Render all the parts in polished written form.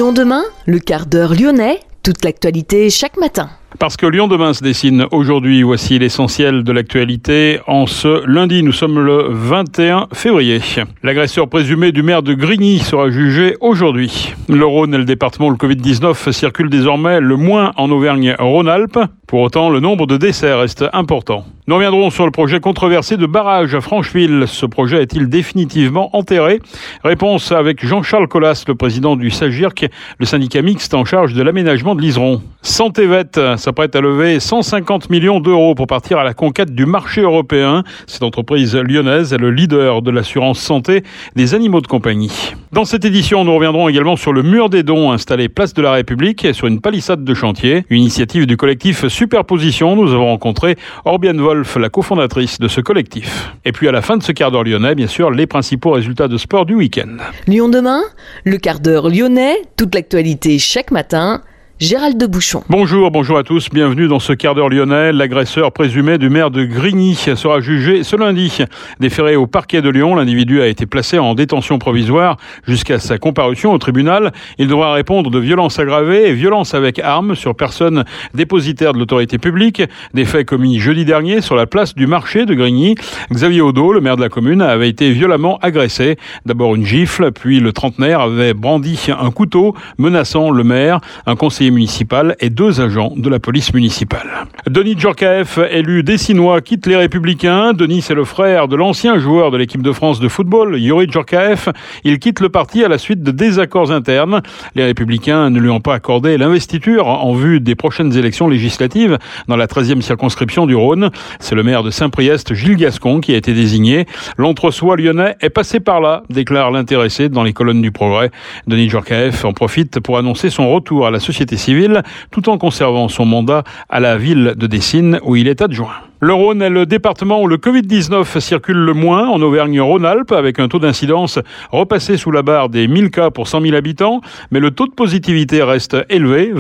Lyon demain, le quart d'heure lyonnais, toute l'actualité chaque matin. Parce que Lyon demain se dessine aujourd'hui, voici l'essentiel de l'actualité. En ce lundi, nous sommes le 21 février. L'agresseur présumé du maire de Grigny sera jugé aujourd'hui. Le Rhône et le département où le Covid-19 circule désormais le moins en Auvergne-Rhône-Alpes. Pour autant, le nombre de décès reste important. Nous reviendrons sur le projet controversé de barrage à Francheville. Ce projet est-il définitivement enterré ? Réponse avec Jean-Charles Colas, le président du SAGIRC, le syndicat mixte en charge de l'aménagement de l'Iseron. Santévet s'apprête à lever 150 millions d'euros pour partir à la conquête du marché européen. Cette entreprise lyonnaise est le leader de l'assurance santé des animaux de compagnie. Dans cette édition, nous reviendrons également sur le mur des dons installé place de la République sur une palissade de chantier. Une initiative du collectif Superposition. Nous avons rencontré Orbiane Wolf, la cofondatrice de ce collectif. Et puis à la fin de ce quart d'heure lyonnais, bien sûr, les principaux résultats de sport du week-end. Lyon demain, le quart d'heure lyonnais, toute l'actualité chaque matin. Gérald de Bouchon. Bonjour à tous, bienvenue dans ce quart d'heure lyonnais. L'agresseur présumé du maire de Grigny sera jugé ce lundi. Déféré au parquet de Lyon, l'individu a été placé en détention provisoire jusqu'à sa comparution au tribunal. Il devra répondre de violences aggravées et violences avec armes sur personne dépositaire de l'autorité publique. Des faits commis jeudi dernier sur la place du marché de Grigny. Xavier Audeau, le maire de la commune, avait été violemment agressé. D'abord une gifle, puis le trentenaire avait brandi un couteau menaçant le maire, un conseiller municipal et 2 agents de la police municipale. Denis Djorkaeff, élu dessinois, quitte les Républicains. Denis est le frère de l'ancien joueur de l'équipe de France de football, Youri Djorkaeff. Il quitte le parti à la suite de désaccords internes. Les Républicains ne lui ont pas accordé l'investiture en vue des prochaines élections législatives dans la 13e circonscription du Rhône. C'est le maire de Saint-Priest, Gilles Gascon, qui a été désigné. L'entre-soi lyonnais est passé par là, déclare l'intéressé dans les colonnes du Progrès. Denis Djorkaeff en profite pour annoncer son retour à la société civile, tout en conservant son mandat à la ville de Dessines où il est adjoint. Le Rhône est le département où le Covid-19 circule le moins en Auvergne-Rhône-Alpes, avec un taux d'incidence repassé sous la barre des 1000 cas pour 100 000 habitants. Mais le taux de positivité reste élevé,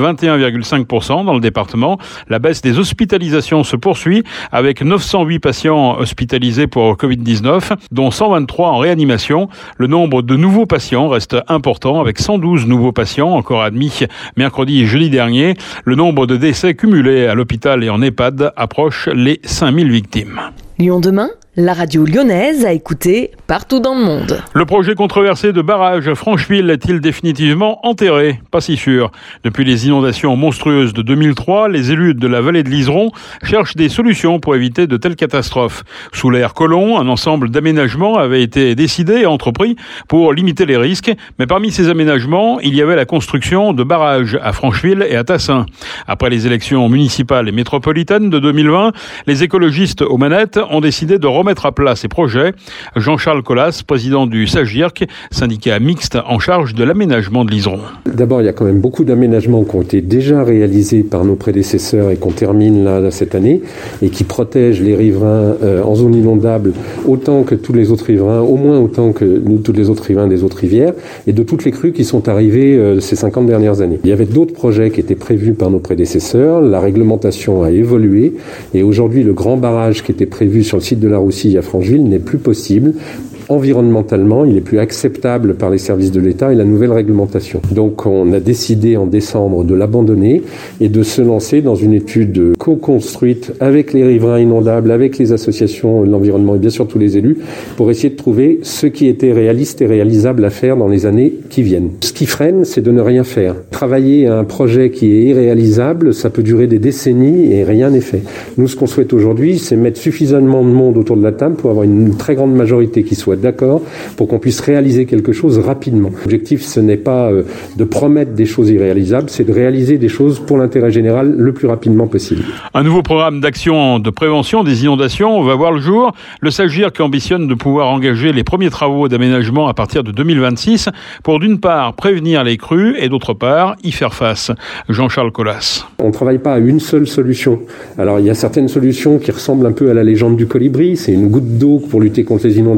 21,5% dans le département. La baisse des hospitalisations se poursuit, avec 908 patients hospitalisés pour Covid-19, dont 123 en réanimation. Le nombre de nouveaux patients reste important, avec 112 nouveaux patients encore admis mercredi et jeudi dernier. Le nombre de décès cumulés à l'hôpital et en EHPAD approche les 5000 victimes. Lyon demain, la radio lyonnaise à écouter partout dans le monde. Le projet controversé de barrage à Francheville est-il définitivement enterré ? Pas si sûr. Depuis les inondations monstrueuses de 2003, les élus de la vallée de l'Iseron cherchent des solutions pour éviter de telles catastrophes. Sous l'ère Collomb, un ensemble d'aménagements avait été décidé et entrepris pour limiter les risques. Mais parmi ces aménagements, il y avait la construction de barrages à Francheville et à Tassin. Après les élections municipales et métropolitaines de 2020, les écologistes aux manettes ont décidé de remettre à plat ces projets. Jean-Charles Colas, président du SAGIRC, syndicat mixte en charge de l'aménagement de l'Iseron. D'abord, il y a quand même beaucoup d'aménagements qui ont été déjà réalisés par nos prédécesseurs et qu'on termine là cette année et qui protègent les riverains en zone inondable autant que tous les autres riverains, au moins autant que nous, tous les autres riverains des autres rivières et de toutes les crues qui sont arrivées ces 50 dernières années. Il y avait d'autres projets qui étaient prévus par nos prédécesseurs. La réglementation a évolué et aujourd'hui, le grand barrage qui était prévu sur le site de la Roussille à Francheville n'est plus possible. Environnementalement, il est plus acceptable par les services de l'État et la nouvelle réglementation. Donc on a décidé en décembre de l'abandonner et de se lancer dans une étude co-construite avec les riverains inondables, avec les associations de l'environnement et bien sûr tous les élus pour essayer de trouver ce qui était réaliste et réalisable à faire dans les années qui viennent. Ce qui freine, c'est de ne rien faire. Travailler à un projet qui est irréalisable, ça peut durer des décennies et rien n'est fait. Nous, ce qu'on souhaite aujourd'hui, c'est mettre suffisamment de monde autour de la table pour avoir une très grande majorité qui soit d'accord pour qu'on puisse réaliser quelque chose rapidement. L'objectif, ce n'est pas de promettre des choses irréalisables, c'est de réaliser des choses pour l'intérêt général le plus rapidement possible. Un nouveau programme d'action de prévention des inondations va voir le jour. Le SAGIRC ambitionne de pouvoir engager les premiers travaux d'aménagement à partir de 2026 pour d'une part prévenir les crues et d'autre part y faire face. Jean-Charles Colas. On ne travaille pas à une seule solution. Alors il y a certaines solutions qui ressemblent un peu à la légende du colibri, c'est une goutte d'eau pour lutter contre les inondations.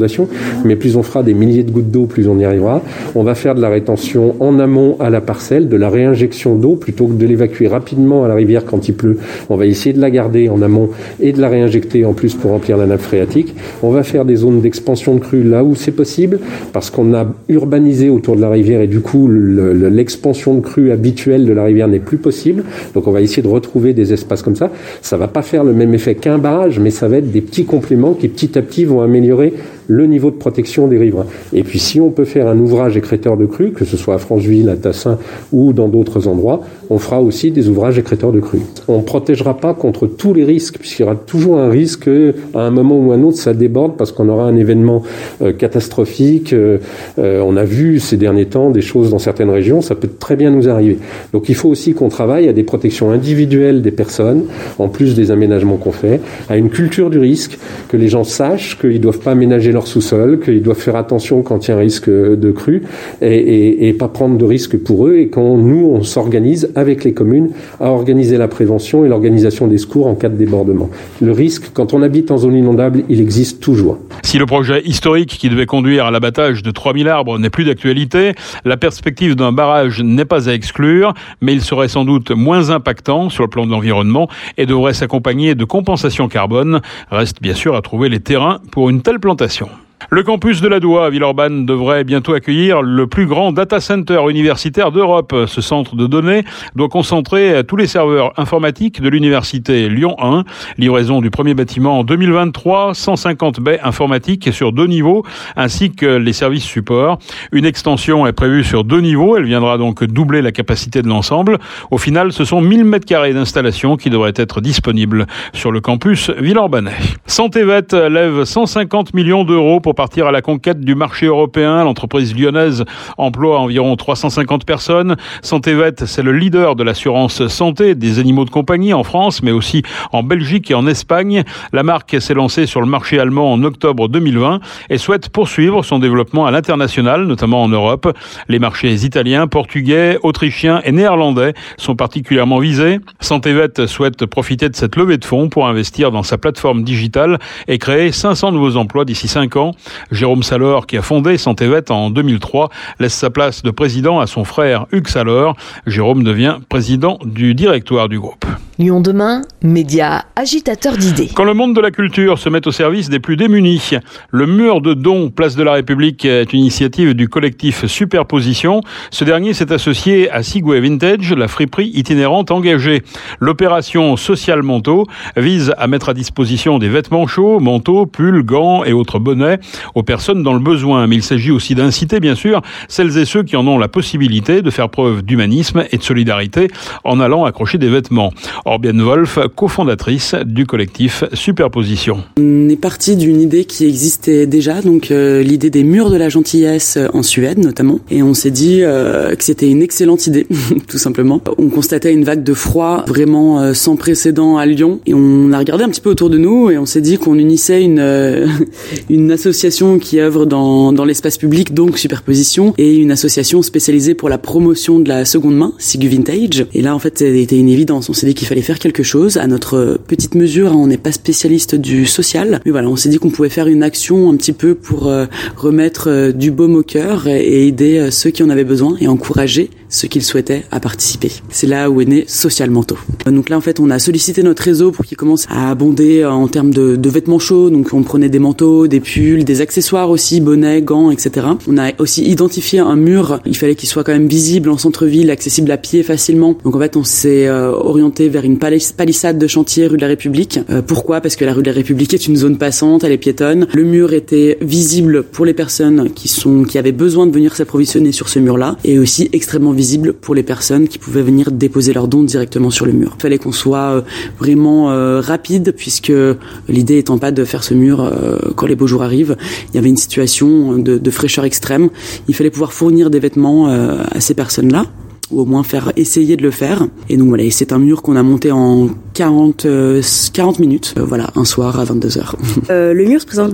mais plus on fera des milliers de gouttes d'eau, plus on y arrivera. On va faire de la rétention en amont à la parcelle, de la réinjection d'eau, plutôt que de l'évacuer rapidement à la rivière quand il pleut. On va essayer de la garder en amont et de la réinjecter en plus pour remplir la nappe phréatique. On va faire des zones d'expansion de crues là où c'est possible, parce qu'on a urbanisé autour de la rivière et du coup l'expansion de crues habituelle de la rivière n'est plus possible. Donc on va essayer de retrouver des espaces comme ça. Ça va pas faire le même effet qu'un barrage, mais ça va être des petits compléments qui petit à petit vont améliorer le niveau de protection des riverains. Et puis si on peut faire un ouvrage écrêteur de crues, que ce soit à Francheville, à Tassin ou dans d'autres endroits, on fera aussi des ouvrages écréteurs de crues. On ne protégera pas contre tous les risques, puisqu'il y aura toujours un risque à un moment ou un autre ça déborde parce qu'on aura un événement catastrophique. On a vu ces derniers temps des choses dans certaines régions, ça peut très bien nous arriver. Donc il faut aussi qu'on travaille à des protections individuelles des personnes, en plus des aménagements qu'on fait, à une culture du risque, que les gens sachent qu'ils ne doivent pas aménager leur sous-sol, qu'ils doivent faire attention quand il y a un risque de crue et pas prendre de risques pour eux, et quand nous on s'organise avec les communes à organiser la prévention et l'organisation des secours en cas de débordement. Le risque, quand on habite en zone inondable, il existe toujours. Si le projet historique qui devait conduire à l'abattage de 3000 arbres n'est plus d'actualité, la perspective d'un barrage n'est pas à exclure, mais il serait sans doute moins impactant sur le plan de l'environnement et devrait s'accompagner de compensations carbone. Reste bien sûr à trouver les terrains pour une telle plantation. Le campus de la Doua à Villeurbanne devrait bientôt accueillir le plus grand data center universitaire d'Europe. Ce centre de données doit concentrer tous les serveurs informatiques de l'université Lyon 1. Livraison du premier bâtiment en 2023, 150 baies informatiques sur 2 niveaux, ainsi que les services supports. Une extension est prévue sur 2 niveaux. Elle viendra donc doubler la capacité de l'ensemble. Au final, ce sont 1000 m² d'installation qui devraient être disponibles sur le campus villeurbanais. Santévet lève 150 millions d'euros pour partir à la conquête du marché européen. L'entreprise lyonnaise emploie environ 350 personnes. Santévet, c'est le leader de l'assurance santé des animaux de compagnie en France, mais aussi en Belgique et en Espagne. La marque s'est lancée sur le marché allemand en octobre 2020 et souhaite poursuivre son développement à l'international, notamment en Europe. Les marchés italiens, portugais, autrichiens et néerlandais sont particulièrement visés. Santévet souhaite profiter de cette levée de fonds pour investir dans sa plateforme digitale et créer 500 nouveaux emplois d'ici 5 ans. Jérôme Salor, qui a fondé Santévet en 2003, laisse sa place de président à son frère Hugues Salor. Jérôme devient président du directoire du groupe. Lyon demain, média agitateur d'idées. Quand le monde de la culture se met au service des plus démunis, le mur de dons Place de la République est une initiative du collectif Superposition. Ce dernier s'est associé à Sigouet Vintage, la friperie itinérante engagée. L'opération Social Manteau vise à mettre à disposition des vêtements chauds, manteaux, pulls, gants et autres bonnets aux personnes dans le besoin. Mais il s'agit aussi d'inciter, bien sûr, celles et ceux qui en ont la possibilité de faire preuve d'humanisme et de solidarité en allant accrocher des vêtements. Orbienne Wolf, cofondatrice du collectif Superposition. On est parti d'une idée qui existait déjà, donc l'idée des murs de la gentillesse en Suède notamment, et on s'est dit que c'était une excellente idée, tout simplement. On constatait une vague de froid vraiment sans précédent à Lyon, et on a regardé un petit peu autour de nous et on s'est dit qu'on unissait une association qui œuvre dans l'espace public, donc Superposition, et une association spécialisée pour la promotion de la seconde main, Sigu Vintage. Et là, en fait, c'était une évidence. On s'est dit qu'il fallait faire quelque chose à notre petite mesure. On n'est pas spécialiste du social, mais voilà, on s'est dit qu'on pouvait faire une action un petit peu pour remettre du baume au cœur et aider ceux qui en avaient besoin et encourager ceux qui le souhaitaient à participer. C'est là où est né Social Manteau. Donc là, en fait, on a sollicité notre réseau pour qu'il commence à abonder en termes de vêtements chauds. Donc on prenait des manteaux, des pulls, des accessoires aussi, bonnets, gants, etc. On a aussi identifié un mur. Il fallait qu'il soit quand même visible en centre-ville, accessible à pied facilement. Donc en fait, on s'est orienté vers une palissade de chantier rue de la République. Pourquoi ? Parce que la rue de la République est une zone passante, elle est piétonne. Le mur était visible pour les personnes qui avaient besoin de venir s'approvisionner sur ce mur-là, et aussi extrêmement visible pour les personnes qui pouvaient venir déposer leurs dons directement sur le mur. Il fallait qu'on soit vraiment rapide, puisque l'idée étant pas de faire ce mur quand les beaux jours arrivent. Il y avait une situation de fraîcheur extrême. Il fallait pouvoir fournir des vêtements à ces personnes-là, ou au moins faire essayer de le faire. Et donc voilà, et c'est un mur qu'on a monté en 40 minutes, voilà, un soir à 22h. Le mur se présente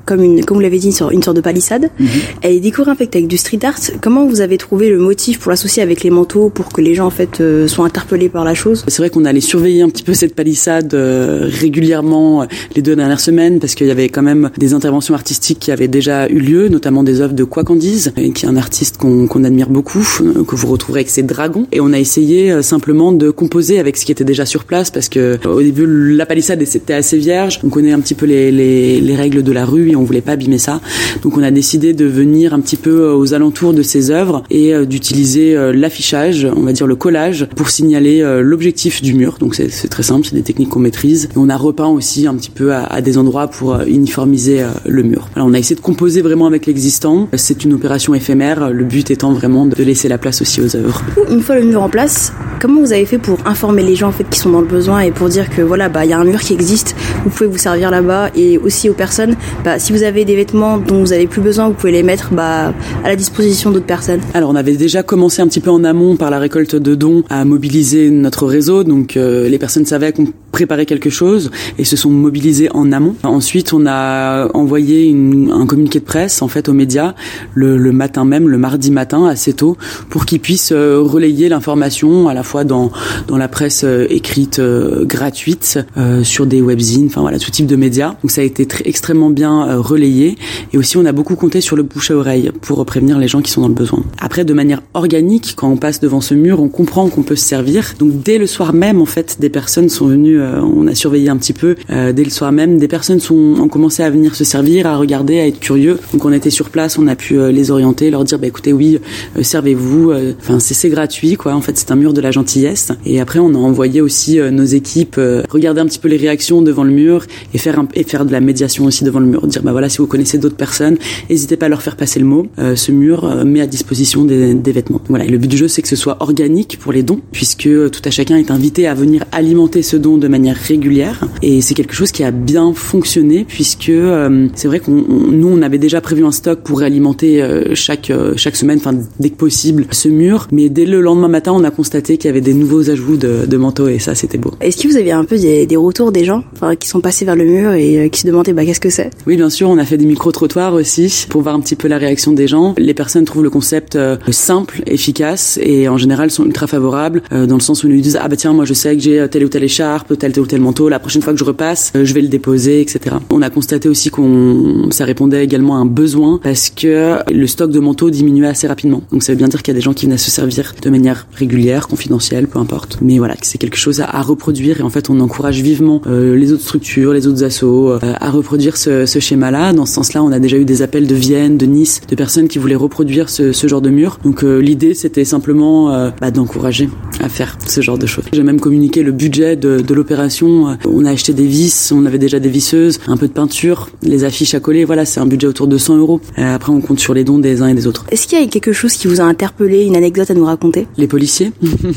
comme vous l'avez dit, une sorte de palissade. Elle est décorée en fait avec du street art. Comment vous avez trouvé le motif pour l'associer avec les manteaux pour que les gens en fait soient interpellés par la chose? C'est vrai qu'on allait surveiller un petit peu cette palissade régulièrement les 2 dernières semaines parce qu'il y avait quand même des interventions artistiques qui avaient déjà eu lieu, notamment des œuvres de Kwakandiz, qui est un artiste qu'on admire beaucoup, que vous retrouverez avec ses dragons. Et on a essayé simplement de composer avec ce qui était déjà sur place parce que au début la palissade c'était assez vierge. On connaît un petit peu les règles de la rue et on voulait pas abîmer ça. Donc on a décidé de venir un petit peu aux alentours de ces œuvres et d'utiliser l'affichage, on va dire le collage, pour signaler l'objectif du mur. Donc c'est très simple, c'est des techniques qu'on maîtrise. Et on a repeint aussi un petit peu à des endroits pour uniformiser le mur. Alors on a essayé de composer vraiment avec l'existant. C'est une opération éphémère, le but étant vraiment de laisser la place aussi aux œuvres. Une fois le mur en place, comment vous avez fait pour informer les gens en fait qui sont dans le besoin et pour dire que voilà, il y a un mur qui existe, vous pouvez vous servir là-bas, et aussi aux personnes, si vous avez des vêtements dont vous avez plus besoin, vous pouvez les mettre à la disposition d'autres personnes. Alors on avait déjà commencé un petit peu en amont par la récolte de dons à mobiliser notre réseau, donc les personnes savaient qu'on préparait quelque chose et se sont mobilisées en amont. Ensuite on a envoyé un communiqué de presse en fait aux médias le matin même, le mardi matin assez tôt, pour qu'ils puissent relayer l'information à la fois dans la presse écrite gratuite, sur des webzines, enfin voilà, tout type de médias. Donc ça a été extrêmement bien relayé, et aussi on a beaucoup compté sur le bouche à oreille pour prévenir les gens qui sont dans le besoin. Après, de manière organique, quand on passe devant ce mur, on comprend qu'on peut se servir. Donc dès le soir même, en fait, des personnes sont venues, on a surveillé un petit peu, dès le soir même, des personnes ont commencé à venir se servir, à regarder, à être curieux. Donc on était sur place, on a pu les orienter, leur dire écoutez, oui, servez-vous, enfin c'est gratuit quoi. En fait, c'est un mur de la gentillesse. Et après, on a envoyé aussi nos équipes regarder un petit peu les réactions devant le mur et faire de la médiation aussi devant le mur, dire voilà, si vous connaissez d'autres personnes, n'hésitez pas à leur faire passer le mot. Ce mur met à disposition des vêtements. Voilà, et le but du jeu, c'est que ce soit organique pour les dons, puisque tout à chacun est invité à venir alimenter ce don de manière régulière, et c'est quelque chose qui a bien fonctionné, puisque c'est vrai nous on avait déjà prévu un stock pour alimenter chaque semaine, enfin dès que possible, ce mur, mais dès le lendemain matin, on a constaté qu'il y avait des nouveaux ajouts de manteaux, et ça c'était beau. Est-ce que vous avez un peu des retours des gens qui sont passés vers le mur et qui se demandaient qu'est-ce que c'est? Oui, bien sûr, on a fait des micro-trottoirs aussi pour voir un petit peu la réaction des gens. Les personnes trouvent le concept simple, efficace, et en général sont ultra favorables, dans le sens où ils nous disent tiens, moi je sais que j'ai telle ou telle écharpe, tel ou tel manteau, la prochaine fois que je repasse, je vais le déposer, etc. On a constaté aussi ça répondait également à un besoin, parce que le stock de manteaux diminuait assez rapidement. Donc ça veut bien dire qu'il y a des gens qui venaient se servir de manière régulière, confidentielle, peu importe. Mais voilà, c'est quelque chose à reproduire, et en fait on encourage vivement les autres structures, les autres assos à reproduire ce schéma-là. Dans ce sens-là, on a déjà eu des appels de Vienne, de Nice, de personnes qui voulaient reproduire ce genre de mur. Donc l'idée, c'était simplement d'encourager à faire ce genre de choses. J'ai même communiqué le budget de l'opération. On a acheté des vis, on avait déjà des visseuses, un peu de peinture, les affiches à coller. Voilà, c'est un budget autour de 100 €. Après, on compte sur les dons des uns et des autres. Est-ce qu'il y a quelque chose qui vous a interpellé, une anecdote à nous raconter? Les policiers.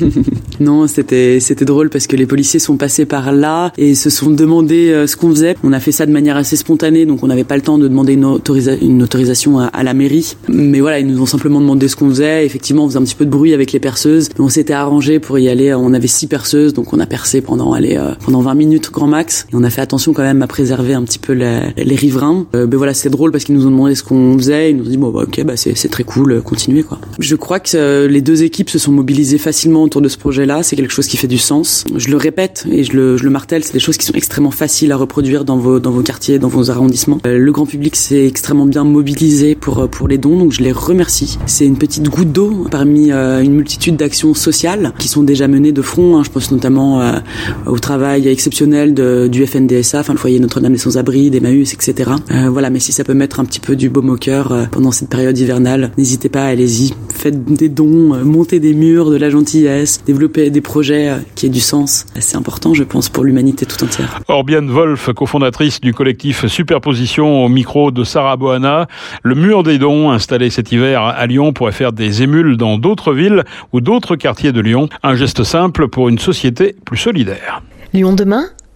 Non, c'était drôle parce que les policiers sont passés par là et se sont demandé ce qu'on faisait. On a fait ça de manière assez spontanée, donc on n'avait pas le temps de demander une autorisation à la mairie. Mais voilà, ils nous ont simplement demandé ce qu'on faisait. Effectivement, on faisait un petit peu de bruit avec les perceuses. On s'était arrangé pour y aller. On avait 6 perceuses, donc on a percé pendant 20 minutes grand max. Et on a fait attention quand même à préserver un petit peu les riverains. Mais voilà, c'était drôle parce qu'ils nous ont demandé ce qu'on faisait. Ils nous ont dit ok, c'est très cool, continuez quoi. Je crois que les deux équipes se sont mobilisées facilement autour de ce projet-là. C'est quelque chose qui fait du sens. Je le répète et je le martèle, c'est des choses qui sont extrêmement faciles à reproduire dans vos quartiers, dans vos arrondissements. Le grand public s'est extrêmement bien mobilisé pour les dons, donc je les remercie. C'est une petite goutte d'eau parmi une multitude d'actions sociales qui sont déjà menées de front. Je pense notamment au travail exceptionnel du FNDSA, le foyer Notre-Dame des Sans-Abris, d'Emmaüs, etc. Voilà, mais si ça peut mettre un petit peu du baume au cœur pendant cette période hivernale, n'hésitez pas, allez-y. Faites des dons, montez des murs, de la gentillesse, développez des projets qui aient du sens. C'est important, je pense, pour l'humanité tout entière. Orbiane Wolf, cofondatrice du collectif Superposition, au micro de Sarah Boana. Le mur des dons, installé cet hiver à Lyon, pourrait faire des émules dans d'autres villes ou d'autres quartiers de Lyon. Un geste simple pour une société plus solidaire. Lyon demain,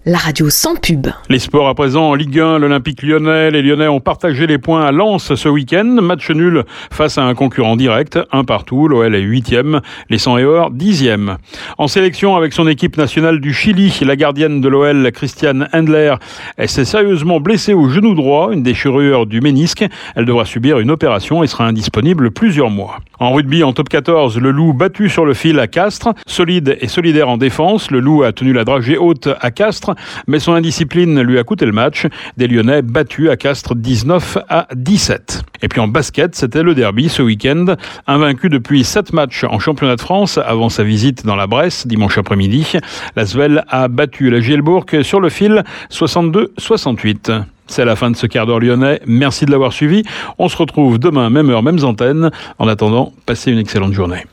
la radio sans pub. Les sports à présent en Ligue 1, l'Olympique lyonnais. Les Lyonnais ont partagé les points à Lens ce week-end. Match nul face à un concurrent direct, un partout. L'OL est 8e, les 100 et or 10e. En sélection avec son équipe nationale du Chili, la gardienne de l'OL, Christiane Endler, elle s'est sérieusement blessée au genou droit, une déchirure du ménisque. Elle devra subir une opération et sera indisponible plusieurs mois. En rugby, en top 14, le Loup battu sur le fil à Castres. Solide et solidaire en défense, le Loup a tenu la dragée haute à Castres, mais son indiscipline lui a coûté le match. Des Lyonnais battus à Castres 19-17. Et puis en basket, c'était le derby ce week-end. Invaincu depuis 7 matchs en championnat de France avant sa visite dans la Bresse dimanche après-midi, l'Asvel a battu la Gielbourg sur le fil 62-68. C'est la fin de ce quart d'heure lyonnais. Merci de l'avoir suivi. On se retrouve demain, même heure, mêmes antennes. En attendant, passez une excellente journée.